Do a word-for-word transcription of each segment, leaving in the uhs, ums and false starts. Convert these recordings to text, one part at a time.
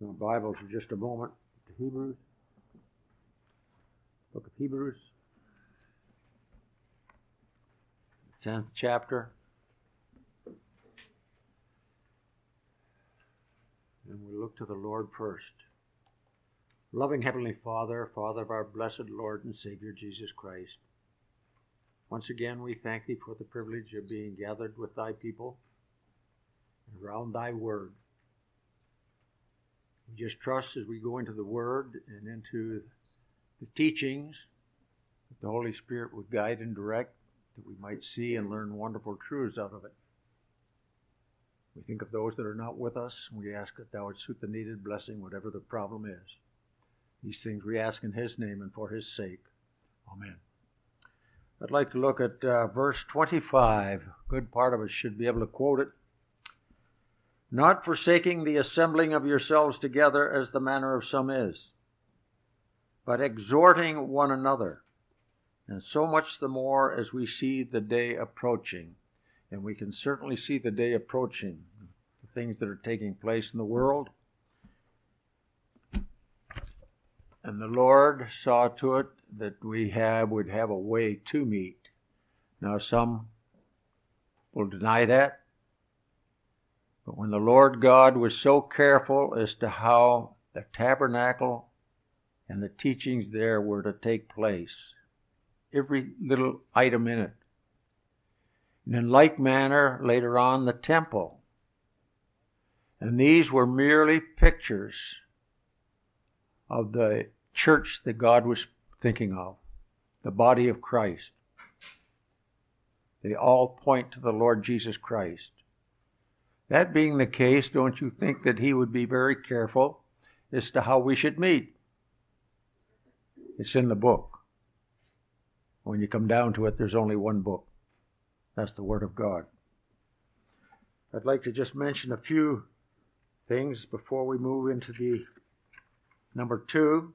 Our Bibles for just a moment to Hebrews, book of Hebrews, tenth chapter. And we look to the Lord first. Loving Heavenly Father, Father of our blessed Lord and Savior Jesus Christ, once again we thank Thee for the privilege of being gathered with Thy people around Thy Word. We just trust as we go into the Word and into the teachings that the Holy Spirit would guide and direct, that we might see and learn wonderful truths out of it. We think of those that are not with us, and we ask that Thou would suit the needed blessing, whatever the problem is. These things we ask in His name and for His sake. Amen. I'd like to look at uh, verse twenty-five. A good part of us should be able to quote it. Not forsaking the assembling of yourselves together as the manner of some is, but exhorting one another, and so much the more as we see the day approaching. And we can certainly see the day approaching, the things that are taking place in the world. And the Lord saw to it that we have would have a way to meet. Now some will deny that. But when the Lord God was so careful as to how the tabernacle and the teachings there were to take place, every little item in it. And in like manner, later on, the temple. And these were merely pictures of the church that God was thinking of, the body of Christ. They all point to the Lord Jesus Christ. That being the case, don't you think that He would be very careful as to how we should meet? It's in the book. When you come down to it, there's only one book. That's the Word of God. I'd like to just mention a few things before we move into the number two.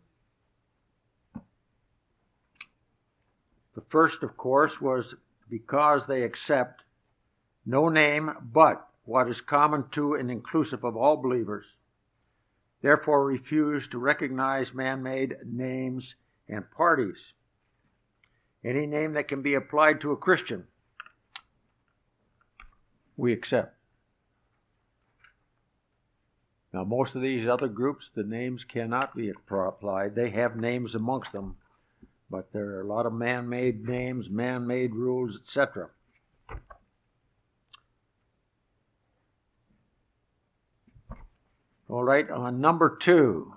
The first, of course, was because they accept no name but what is common to and inclusive of all believers, therefore refuse to recognize man-made names and parties. Any name that can be applied to a Christian, we accept. Now, most of these other groups, the names cannot be applied. They have names amongst them, but there are a lot of man-made names, man-made rules, et cetera. All right, on number two,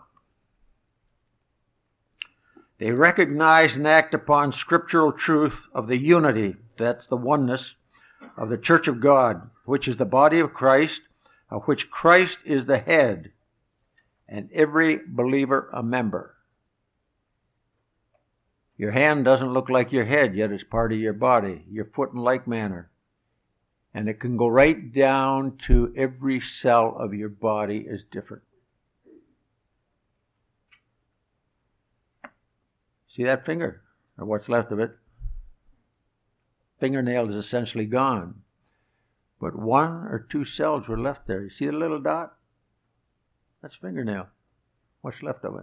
they recognize and act upon scriptural truth of the unity, that's the oneness, of the Church of God, which is the body of Christ, of which Christ is the head, and every believer a member. Your hand doesn't look like your head, yet it's part of your body, your foot in like manner. And it can go right down to every cell of your body is different. See that finger, or what's left of it? Fingernail is essentially gone. But one or two cells were left there. You see the little dot? That's fingernail. What's left of it?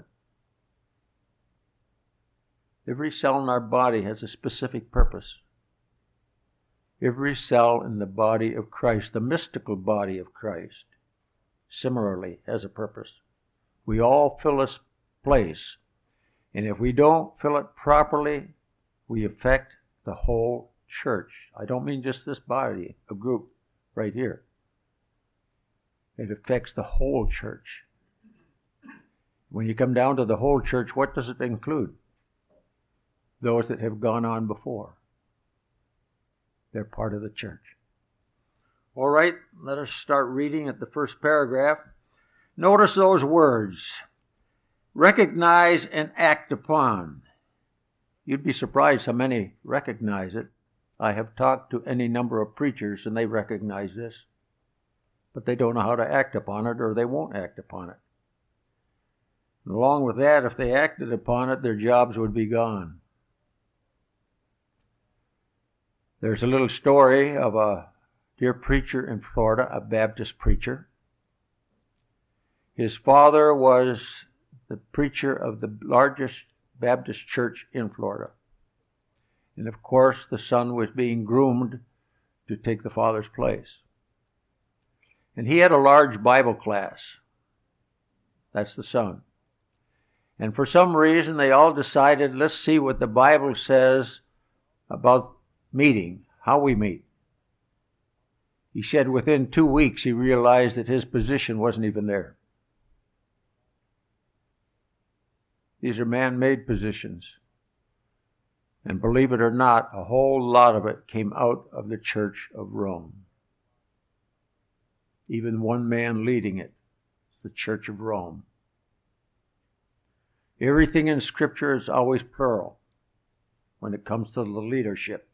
Every cell in our body has a specific purpose. Every cell in the body of Christ, the mystical body of Christ, similarly has a purpose. We all fill this place. And if we don't fill it properly, we affect the whole church. I don't mean just this body, a group right here. It affects the whole church. When you come down to the whole church, what does it include? Those that have gone on before. They're part of the church. All right, let us start reading at the first paragraph. Notice those words. Recognize and act upon. You'd be surprised how many recognize it. I have talked to any number of preachers and they recognize this. But they don't know how to act upon it, or they won't act upon it. And along with that, if they acted upon it, their jobs would be gone. There's a little story of a dear preacher in Florida, a Baptist preacher. His father was the preacher of the largest Baptist church in Florida. And of course, the son was being groomed to take the father's place. And he had a large Bible class. That's the son. And for some reason, they all decided, let's see what the Bible says about meeting, how we meet. He said within two weeks, he realized that his position wasn't even there. These are man-made positions. And believe it or not, a whole lot of it came out of the Church of Rome. Even one man leading it, the Church of Rome. Everything in Scripture is always plural when it comes to the leadership.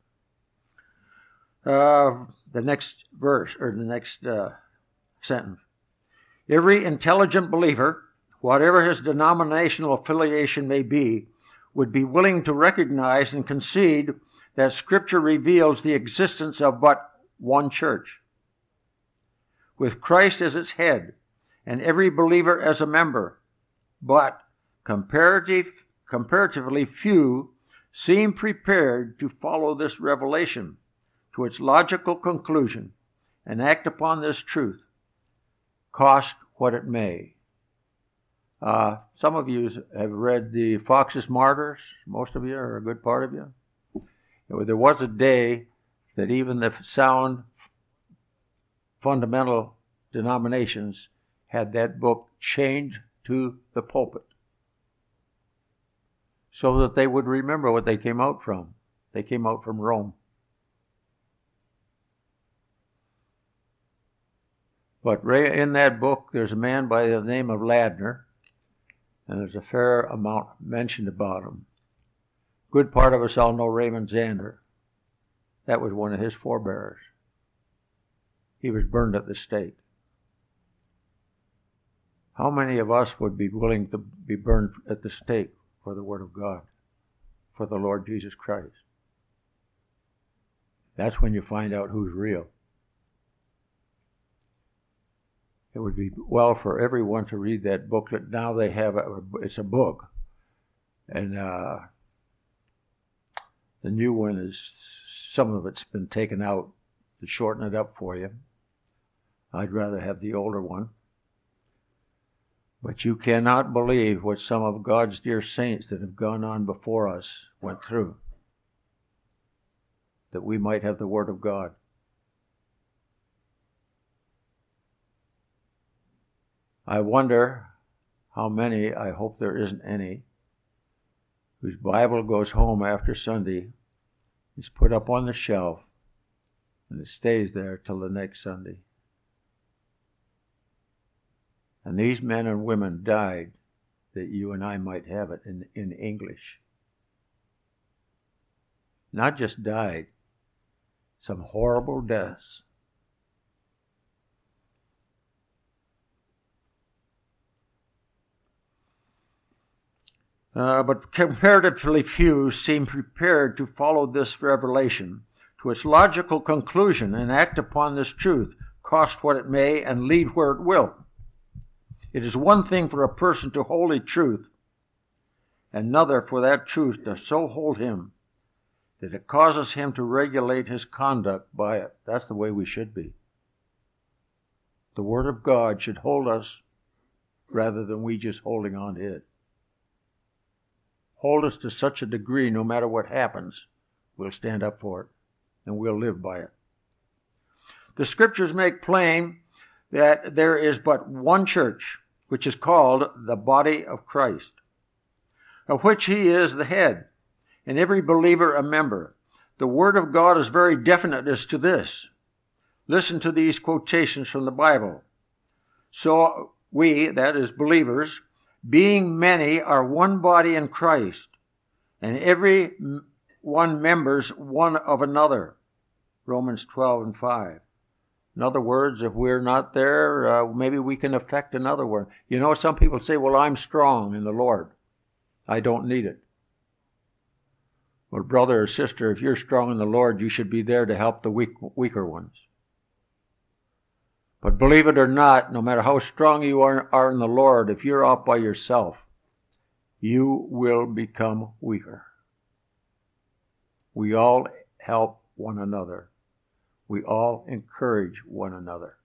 Uh, the next verse, or the next uh, sentence. Every intelligent believer, whatever his denominational affiliation may be, would be willing to recognize and concede that Scripture reveals the existence of but one church, with Christ as its head and every believer as a member. But comparative, comparatively few seem prepared to follow this revelation to its logical conclusion and act upon this truth, cost what it may. Uh, some of you have read the Fox's Martyrs. Most of you, or a good part of you. There was a day that even the sound fundamental denominations had that book chained to the pulpit so that they would remember what they came out from. They came out from Rome. But in that book, there's a man by the name of Ladner, and there's a fair amount mentioned about him. Good part of us all know Raymond Zander. That was one of his forebears. He was burned at the stake. How many of us would be willing to be burned at the stake for the Word of God, for the Lord Jesus Christ? That's when you find out who's real. It would be well for everyone to read that booklet. Now they have a, it's a book. And uh, the new one is, some of it's been taken out to shorten it up for you. I'd rather have the older one. But you cannot believe what some of God's dear saints that have gone on before us went through, that we might have the Word of God. I wonder how many, I hope there isn't any, whose Bible goes home after Sunday, is put up on the shelf, and it stays there till the next Sunday. And these men and women died that you and I might have it in, in English. Not just died, some horrible deaths. Uh, but comparatively few seem prepared to follow this revelation to its logical conclusion and act upon this truth, cost what it may and lead where it will. It is one thing for a person to hold a truth, another for that truth to so hold him that it causes him to regulate his conduct by it. That's the way we should be. The Word of God should hold us rather than we just holding on to it. Hold us to such a degree, no matter what happens, we'll stand up for it and we'll live by it. The Scriptures make plain that there is but one church, which is called the body of Christ, of which he is the head, and every believer a member. The Word of God is very definite as to this. Listen to these quotations from the Bible. So we, that is believers, being many, are one body in Christ, and every one members one of another. Romans twelve and five. In other words, if we're not there, uh, maybe we can affect another one. You know, some people say, well, I'm strong in the Lord. I don't need it. Well, brother or sister, if you're strong in the Lord, you should be there to help the weak, weaker ones. But believe it or not, no matter how strong you are, are in the Lord, if you're out by yourself, you will become weaker. We all help one another. We all encourage one another.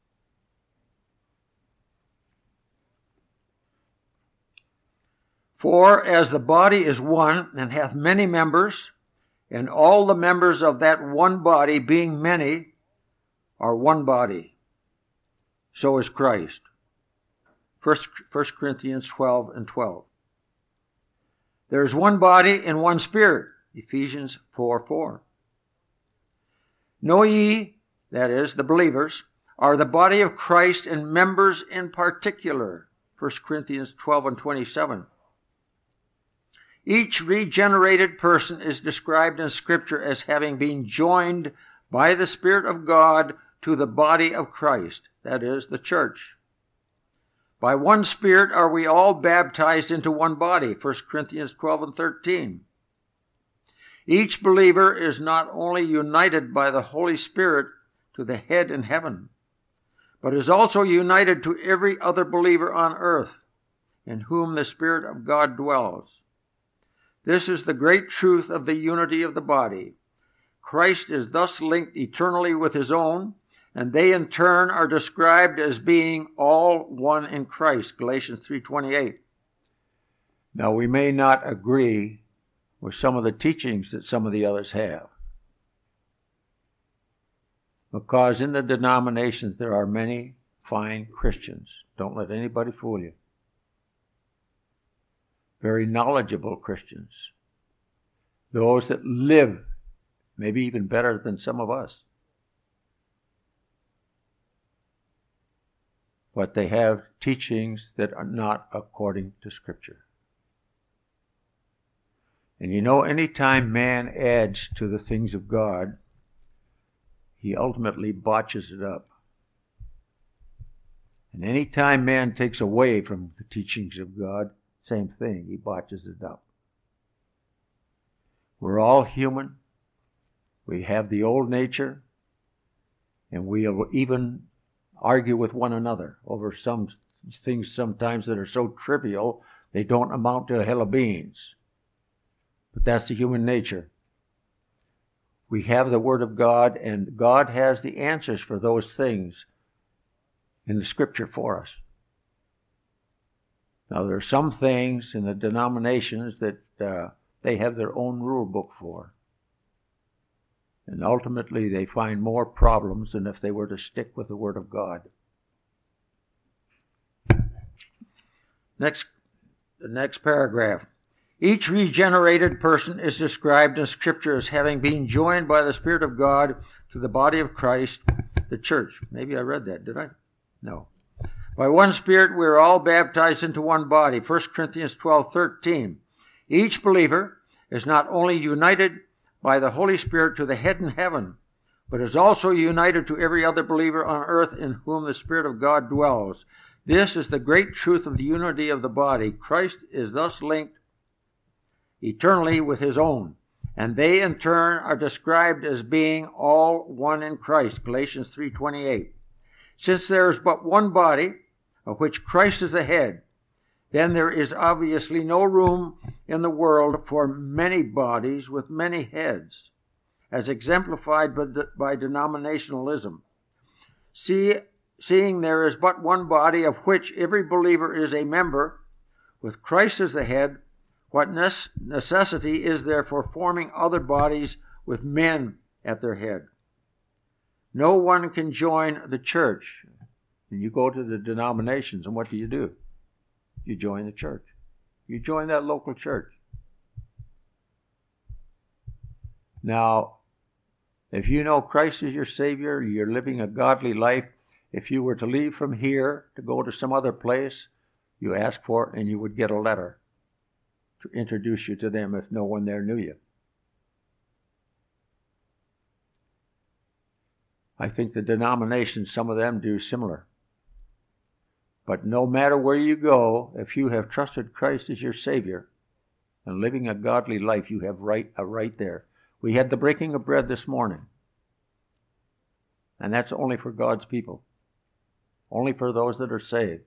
For as the body is one, and hath many members, and all the members of that one body, being many, are one body, so is Christ. First Corinthians twelve and twelve. There is one body and one Spirit, Ephesians four four. Know ye, that is, the believers, are the body of Christ, and members in particular, First Corinthians twelve and twenty-seven. Each regenerated person is described in Scripture as having been joined by the Spirit of God to the body of Christ, that is, the church. By one Spirit are we all baptized into one body, First Corinthians twelve and thirteen. Each believer is not only united by the Holy Spirit to the head in heaven, but is also united to every other believer on earth, in whom the Spirit of God dwells. This is the great truth of the unity of the body. Christ is thus linked eternally with his own, and they in turn are described as being all one in Christ, Galatians three twenty-eight. Now, we may not agree with some of the teachings that some of the others have, because in the denominations there are many fine Christians. Don't let anybody fool you. Very knowledgeable Christians. Those that live maybe even better than some of us. But they have teachings that are not according to Scripture. And you know, anytime man adds to the things of God, he ultimately botches it up. And anytime man takes away from the teachings of God, same thing, he botches it up. We're all human. We have the old nature, and we'll even argue with one another over some things sometimes that are so trivial they don't amount to a hill of beans. But that's the human nature. We have the Word of God, and God has the answers for those things in the Scripture for us. Now, there are some things in the denominations that uh, they have their own rule book for. And ultimately, they find more problems than if they were to stick with the Word of God. Next, the next paragraph. Each regenerated person is described in Scripture as having been joined by the Spirit of God to the body of Christ, the church. Maybe I read that, did I? No. By one Spirit we are all baptized into one body, First Corinthians twelve thirteen. Each believer is not only united by the Holy Spirit to the head in heaven, but is also united to every other believer on earth in whom the Spirit of God dwells. This is the great truth of the unity of the body. Christ is thus linked eternally with his own, and they in turn are described as being all one in Christ, Galatians three twenty-eight. Since there is but one body, of which Christ is the head, then there is obviously no room in the world for many bodies with many heads, as exemplified by, by denominationalism. See, seeing there is but one body of which every believer is a member, with Christ as the head, what necessity is there for forming other bodies with men at their head? No one can join the church. And you go to the denominations, and what do you do? You join the church. You join that local church. Now, if you know Christ is your Savior, you're living a godly life, if you were to leave from here to go to some other place, you ask for it and you would get a letter to introduce you to them if no one there knew you. I think the denominations, some of them do similar. But no matter where you go, if you have trusted Christ as your Savior and living a godly life, you have right a right there. We had the breaking of bread this morning. And that's only for God's people. only for those that are saved.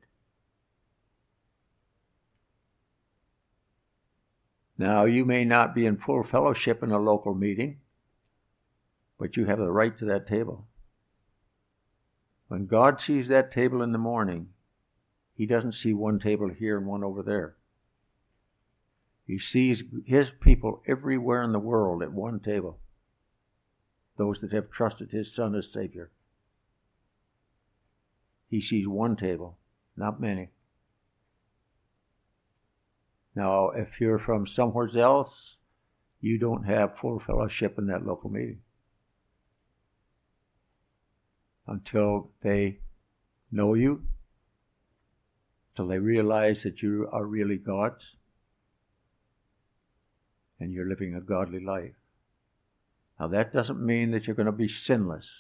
Now, you may not be in full fellowship in a local meeting, but you have the right to that table. When God sees that table in the morning, He doesn't see one table here and one over there. He sees His people everywhere in the world at one table. Those that have trusted His Son as Savior. He sees one table, not many. Now, if you're from somewhere else, you don't have full fellowship in that local meeting until they know you, till they realize that you are really God's and you're living a godly life. Now, that doesn't mean that you're going to be sinless.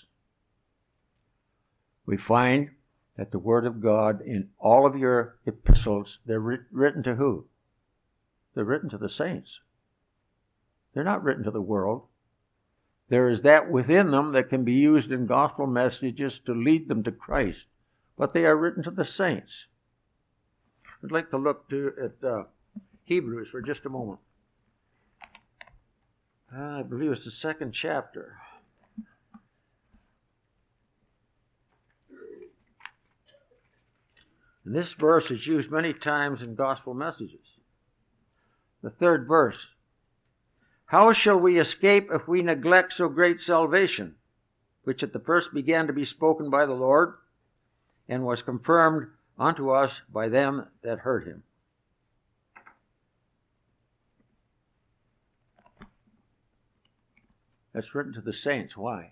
We find that the Word of God in all of your epistles, they're writ- written to who? They're written to the saints. They're not written to the world. There is that within them that can be used in gospel messages to lead them to Christ. But they are written to the saints. I'd like to look to at uh, Hebrews for just a moment. Uh, I believe it's the second chapter. And this verse is used many times in gospel messages. The third verse. How shall we escape if we neglect so great salvation, which at the first began to be spoken by the Lord, and was confirmed unto us by them that heard Him? That's written to the saints. Why?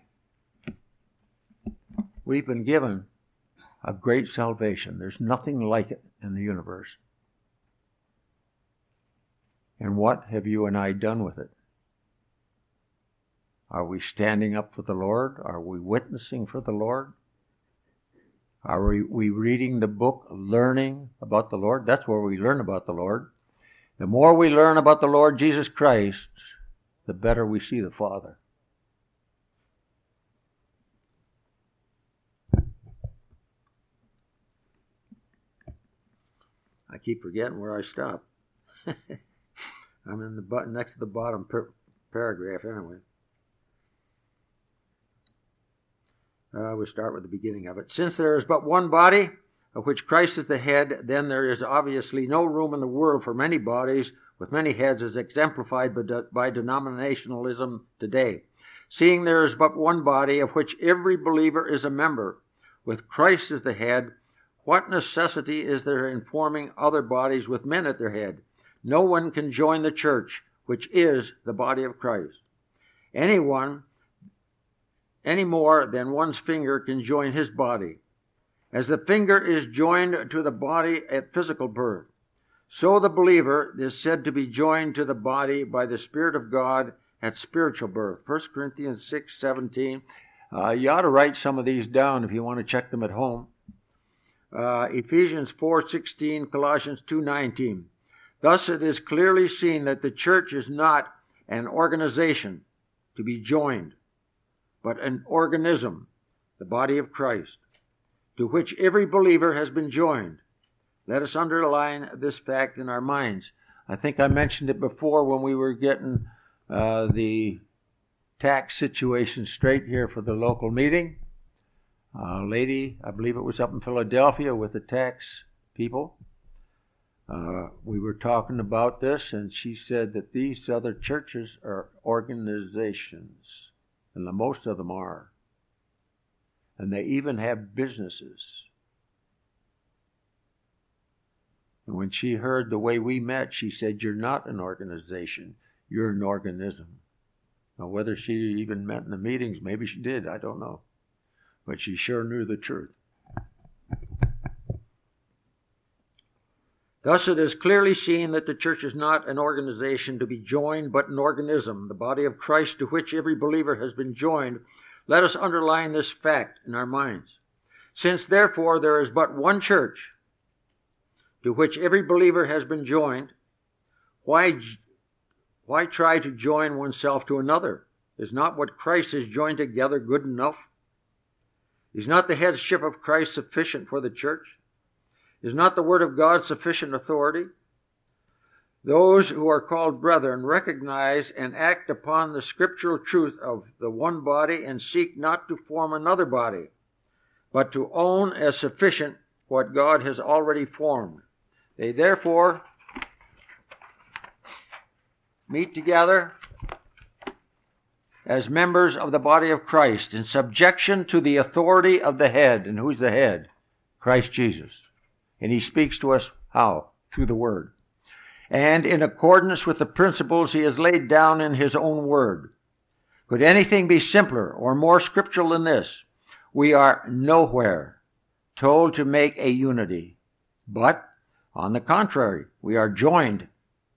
We've been given a great salvation. There's nothing like it in the universe. And what have you and I done with it? Are we standing up for the Lord? Are we witnessing for the Lord? Are we, we reading the book, learning about the Lord? That's where we learn about the Lord. The more we learn about the Lord Jesus Christ, the better we see the Father. I keep forgetting where I stopped. I'm in the button next to the bottom per- paragraph anyway. Uh, we'll start with the beginning of it. Since there is but one body, of which Christ is the head, then there is obviously no room in the world for many bodies with many heads, as exemplified by, de- by denominationalism today. Seeing there is but one body, of which every believer is a member, with Christ as the head, what necessity is there in forming other bodies with men at their head? No one can join the church, which is the body of Christ. Anyone, any more than one's finger can join his body. As the finger is joined to the body at physical birth, so the believer is said to be joined to the body by the Spirit of God at spiritual birth. First Corinthians six seventeen. Uh, you ought to write some of these down if you want to check them at home. Uh, Ephesians four sixteen, Colossians two nineteen. Thus it is clearly seen that the church is not an organization to be joined, but an organism, the body of Christ, to which every believer has been joined. Let us underline this fact in our minds. I think I mentioned it before when we were getting uh, the tax situation straight here for the local meeting. A lady, I believe it was up in Philadelphia with the tax people. Uh, we were talking about this, and she said that these other churches are organizations, and the most of them are. And they even have businesses. And when she heard the way we met, she said, "You're not an organization, you're an organism." Now, whether she even met in the meetings, maybe she did, I don't know. But she sure knew the truth. Thus it is clearly seen that the church is not an organization to be joined, but an organism, the body of Christ, to which every believer has been joined. Let us underline this fact in our minds. Since therefore there is but one church, to which every believer has been joined, why, why try to join oneself to another? Is not what Christ has joined together good enough? Is not the headship of Christ sufficient for the church? Is not the word of God sufficient authority? Those who are called brethren recognize and act upon the scriptural truth of the one body and seek not to form another body, but to own as sufficient what God has already formed. They therefore meet together as members of the body of Christ in subjection to the authority of the head. And who's the head? Christ Jesus. And he speaks to us how? Through the word. And in accordance with the principles he has laid down in his own word. Could anything be simpler or more scriptural than this? We are nowhere told to make a unity, but on the contrary, we are joined,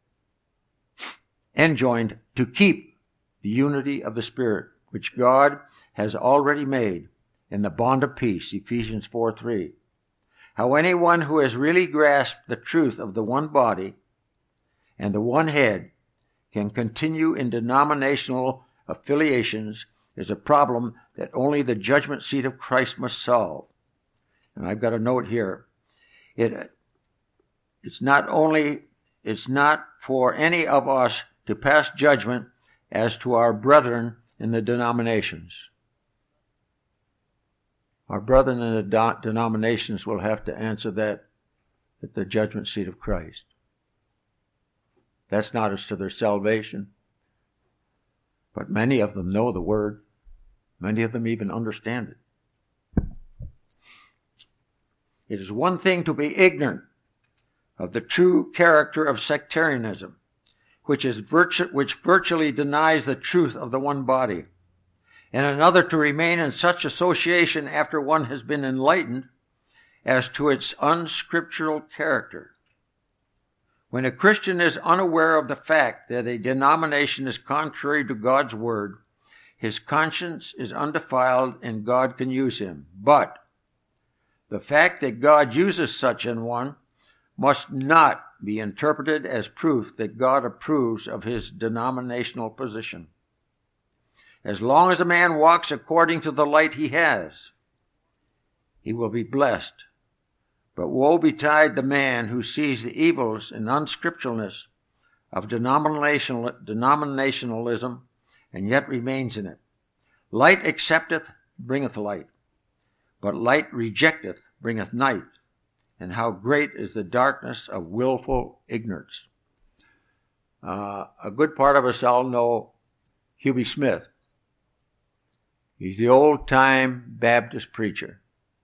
enjoined to keep the unity of the Spirit, which God has already made in the bond of peace, Ephesians four three. How anyone who has really grasped the truth of the one body and the one head can continue in denominational affiliations is a problem that only the judgment seat of Christ must solve. And I've got a note here. It, it's not only, it's not for any of us to pass judgment as to our brethren in the denominations. Our brethren in the do- denominations will have to answer that at the judgment seat of Christ. That's not as to their salvation. But many of them know the word. Many of them even understand it. It is one thing to be ignorant of the true character of sectarianism, which is virtu- which virtually denies the truth of the one body, and another to remain in such association after one has been enlightened as to its unscriptural character. When a Christian is unaware of the fact that a denomination is contrary to God's word, his conscience is undefiled and God can use him. But the fact that God uses such an one must not be interpreted as proof that God approves of his denominational position. As long as a man walks according to the light he has, he will be blessed. But woe betide the man who sees the evils and unscripturalness of denominational, denominationalism and yet remains in it. Light accepteth, bringeth light, but light rejecteth, bringeth night. And how great is the darkness of willful ignorance. Uh, a good part of us all know Hubie Smith. He's the old-time Baptist preacher.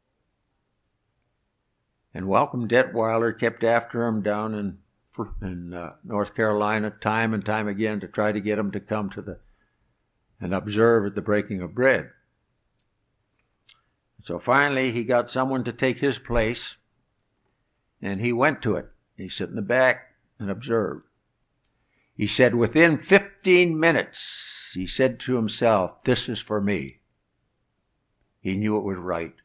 And Malcolm Detweiler kept after him down in, in uh, North Carolina time and time again to try to get him to come to the and observe at the breaking of bread. So finally he got someone to take his place, and he went to it. He sat in the back and observed. He said within fifteen minutes, he said to himself, "This is for me." He knew it was right.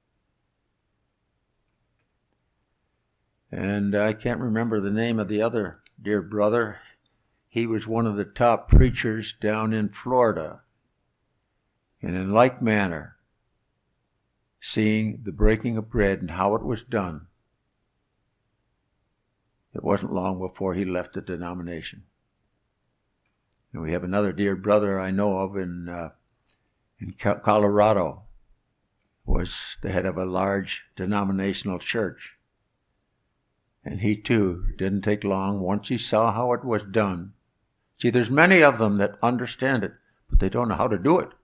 And I can't remember the name of the other dear brother. He was one of the top preachers down in Florida. And in like manner, seeing the breaking of bread and how it was done, it wasn't long before he left the denomination. And we have another dear brother I know of in uh, in Colorado, was the head of a large denominational church. And he too didn't take long once he saw how it was done. See, there's many of them that understand it, but they don't know how to do it.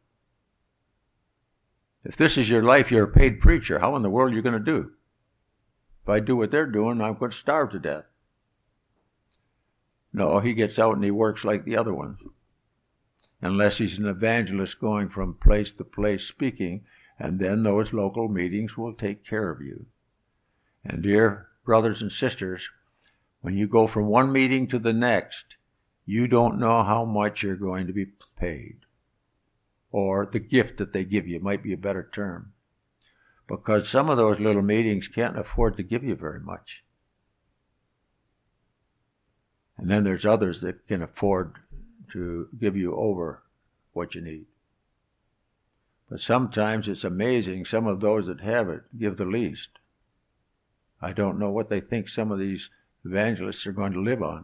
If this is your life, you're a paid preacher, how in the world are you going to do? If I do what they're doing, I'm going to starve to death. No, he gets out and he works like the other ones. Unless he's an evangelist going from place to place speaking, and then those local meetings will take care of you. And dear brothers and sisters, when you go from one meeting to the next, you don't know how much you're going to be paid. Or the gift that they give you might be a better term. Because some of those little meetings can't afford to give you very much. And then there's others that can afford to give you over what you need. But sometimes it's amazing, some of those that have it give the least. I don't know what they think some of these evangelists are going to live on.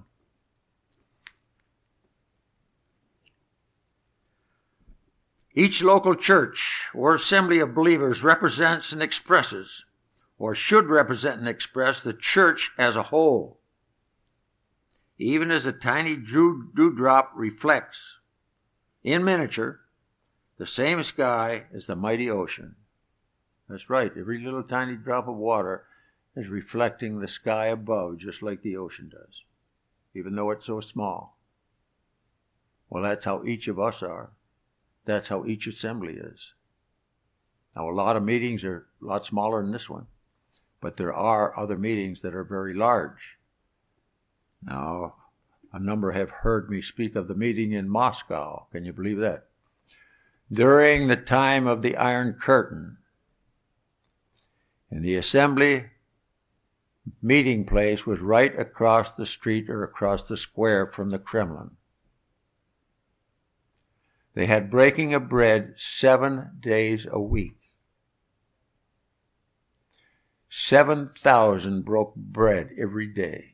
Each local church or assembly of believers represents and expresses, or should represent and express, the church as a whole. Even as a tiny dewdrop reflects, in miniature, the same sky as the mighty ocean. That's right, every little tiny drop of water is reflecting the sky above, just like the ocean does, even though it's so small. Well, that's how each of us are. That's how each assembly is. Now, a lot of meetings are a lot smaller than this one, but there are other meetings that are very large. Now, a number have heard me speak of the meeting in Moscow. Can you believe that? During the time of the Iron Curtain, and the assembly meeting place was right across the street or across the square from the Kremlin. They had breaking of bread seven days a week. Seven thousand broke bread every day.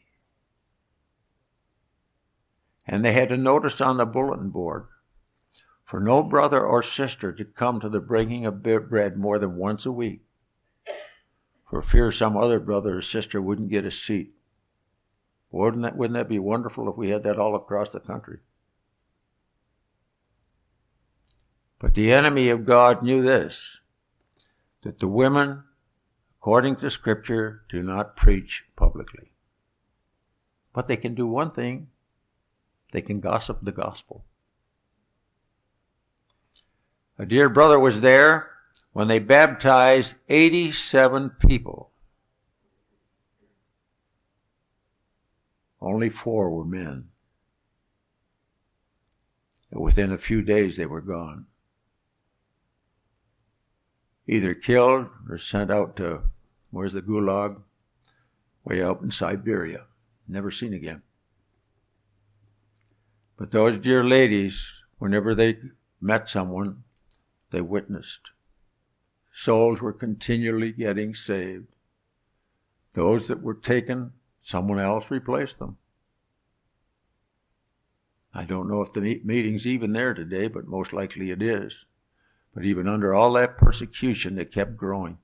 And they had a notice on the bulletin board for no brother or sister to come to the breaking of bread more than once a week, for fear some other brother or sister wouldn't get a seat. Wouldn't that, wouldn't that be wonderful if we had that all across the country? But the enemy of God knew this, that the women, according to Scripture, do not preach publicly. But they can do one thing. They can gossip the gospel. A dear brother was there when they baptized eighty-seven people. Only four were men. And within a few days they were gone. Either killed or sent out to, where's the Gulag? Way out in Siberia. Never seen again. But those dear ladies, whenever they met someone, they witnessed. Souls were continually getting saved. Those that were taken, someone else replaced them. I don't know if the meeting's even there today, but most likely it is. But even under all that persecution, they kept growing.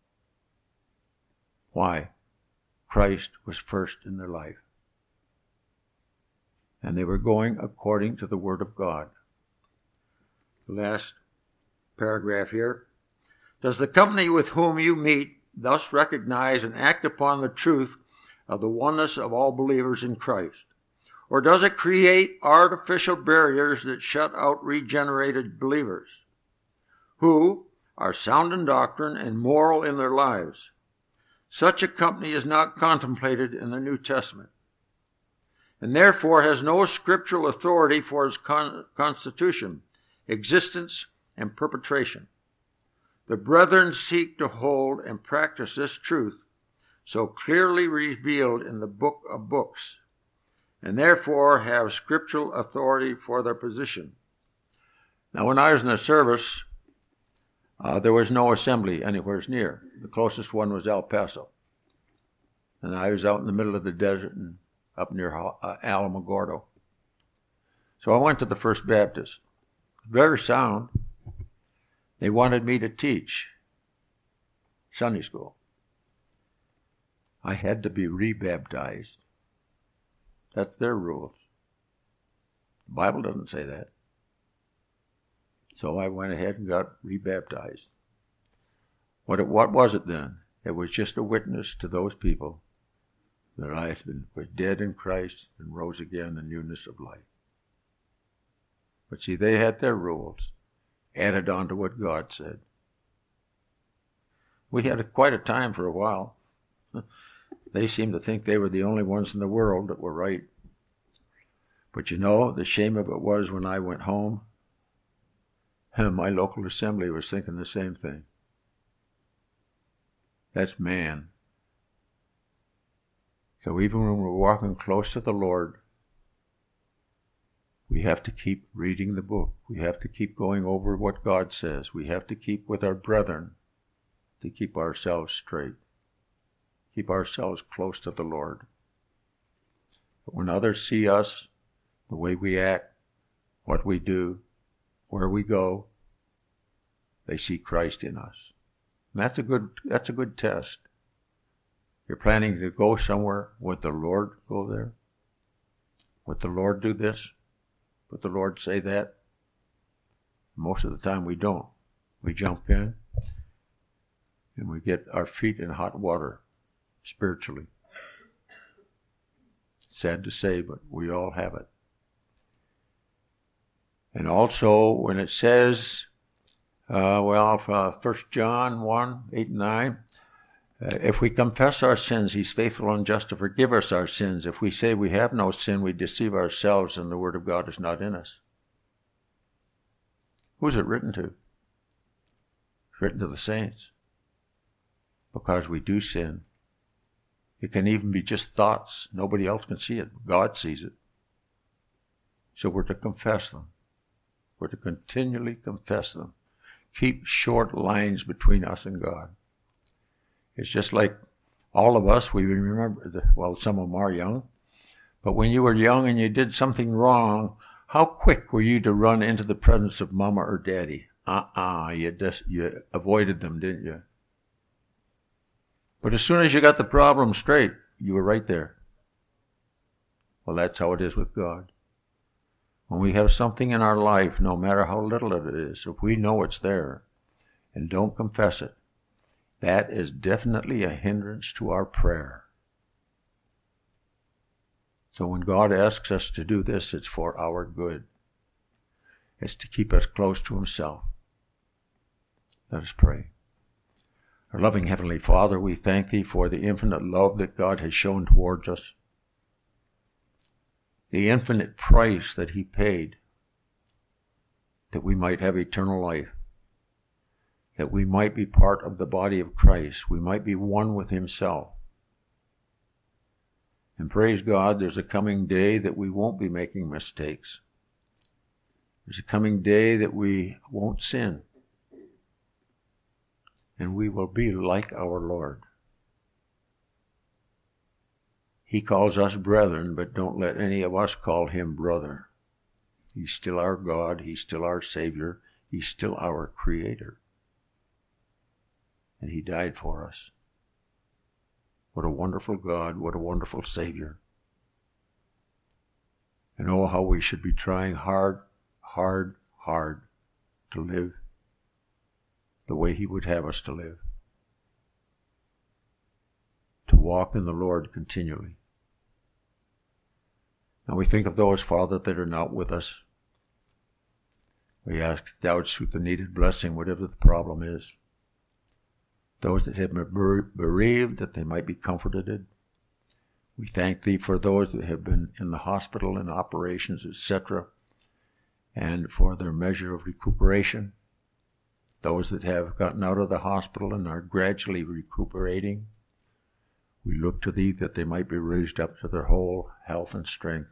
Why? Christ was first in their life. And they were going according to the Word of God. The last paragraph here. Does the company with whom you meet thus recognize and act upon the truth of the oneness of all believers in Christ? Or does it create artificial barriers that shut out regenerated believers, who are sound in doctrine and moral in their lives? Such a company is not contemplated in the New Testament, and therefore has no scriptural authority for its con- constitution, existence, and perpetration. The brethren seek to hold and practice this truth so clearly revealed in the book of books, and therefore have scriptural authority for their position. Now, when I was in the service, uh, there was no assembly anywhere near. The closest one was El Paso. And I was out in the middle of the desert and up near uh, Alamogordo. So I went to the First Baptist. Very sound. They wanted me to teach Sunday school. I had to be rebaptized. That's their rules. The Bible doesn't say that. So I went ahead and got rebaptized. What, it, what was it then? It was just a witness to those people that I had been, was dead in Christ and rose again in newness of life. But see, they had their rules added on to what God said. We had a, quite a time for a while. They seemed to think they were the only ones in the world that were right. But you know, the shame of it was when I went home, my local assembly was thinking the same thing. That's man. So even when we're walking close to the Lord, We have to keep reading the book. We have to keep going over what God says. We have to keep with our brethren to keep ourselves straight. Keep ourselves close to the Lord. But when others see us, the way we act, what we do, where we go, they see Christ in us. And that's a good, that's a good test. You're planning to go somewhere. Would the Lord go there? Would the Lord do this? Would the Lord say that? Most of the time we don't. We jump in and we get our feet in hot water spiritually. Sad to say, but we all have it. And also when it says, uh, well, uh, First John one, eight and nine, Uh, if we confess our sins, he's faithful and just to forgive us our sins. If we say we have no sin, we deceive ourselves and the word of God is not in us. Who's it written to? It's written to the saints. Because we do sin. It can even be just thoughts. Nobody else can see it. God sees it. So we're to confess them. We're to continually confess them. Keep short lines between us and God. It's just like all of us, we remember, the, well, some of them are young, but when you were young and you did something wrong, how quick were you to run into the presence of mama or daddy? Uh-uh, you just, you avoided them, didn't you? But as soon as you got the problem straight, you were right there. Well, that's how it is with God. When we have something in our life, no matter how little it is, if we know it's there and don't confess it, that is definitely a hindrance to our prayer. So when God asks us to do this, it's for our good. It's to keep us close to himself. Let us pray. Our loving Heavenly Father, we thank thee for the infinite love that God has shown towards us. The infinite price that he paid that we might have eternal life. That we might be part of the body of Christ. We might be one with himself. And praise God, there's a coming day that we won't be making mistakes. There's a coming day that we won't sin. And we will be like our Lord. He calls us brethren, but don't let any of us call him brother. He's still our God. He's still our Savior. He's still our Creator. And he died for us. What a wonderful God, what a wonderful Savior. And oh, how we should be trying hard, hard, hard to live the way he would have us to live. To walk in the Lord continually. Now we think of those, Father, that are not with us. We ask thou wouldst shoot the needed blessing, whatever the problem is. Those that have been bereaved, that they might be comforted. We thank thee for those that have been in the hospital and operations, et cetera, and for their measure of recuperation. Those that have gotten out of the hospital and are gradually recuperating, we look to thee that they might be raised up to their whole health and strength.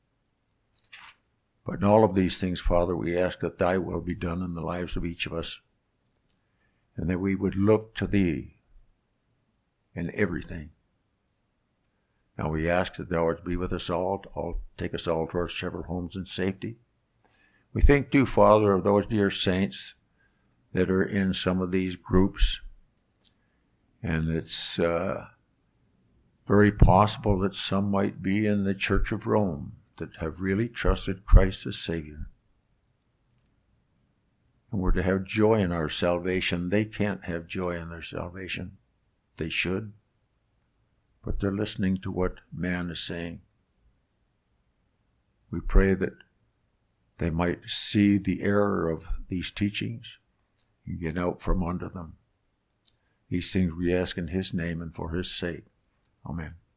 But in all of these things, Father, we ask that thy will be done in the lives of each of us, and that we would look to thee in everything. Now we ask that thou wouldst be with us all, all, take us all to our several homes in safety. We think too, Father, of those dear saints that are in some of these groups, and it's uh, very possible that some might be in the Church of Rome that have really trusted Christ as Savior. And we're to have joy in our salvation. They can't have joy in their salvation. They should. But they're listening to what man is saying. We pray that they might see the error of these teachings and get out from under them. These things we ask in his name and for his sake. Amen.